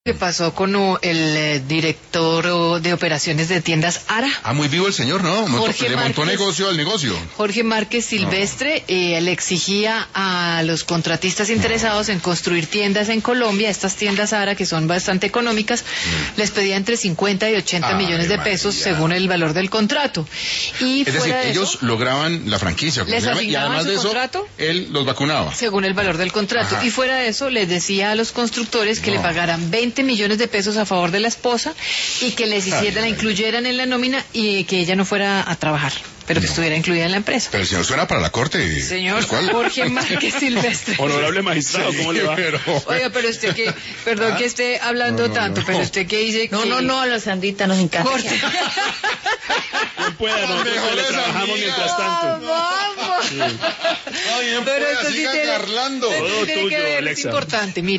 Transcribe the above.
¿Qué pasó con el director de operaciones de tiendas ARA? Muy vivo el señor, ¿no? Le montó negocio al negocio. Jorge Márquez Silvestre le exigía a los contratistas interesados en construir tiendas en Colombia, estas tiendas ARA que son bastante económicas, les pedía entre 50 y 80 millones de pesos según el valor del contrato. Y es decir, ellos lograban la franquicia, les y además de eso, contrato, él los vacunaba. Según el valor del contrato. Y fuera de eso, les decía a los constructores que le pagaran 20 millones de pesos a favor de la esposa y que les hicieran, la incluyeran en la nómina y que ella no fuera a trabajar, pero que estuviera incluida en la empresa. Pero el señor suena para la corte. Señor Jorge Márquez Silvestre. Honorable magistrado, ¿cómo le va? Oiga, pero usted que, perdón que esté hablando tanto, pero usted que dice que... No, la Sandrita nos encanta. Corte. No pueda, nosotros le trabajamos mientras tanto. Vamos. Pero Pero esto sí tiene, charlando. esto sí tiene Todo que tuyo, ver, es Alexa. importante, mire.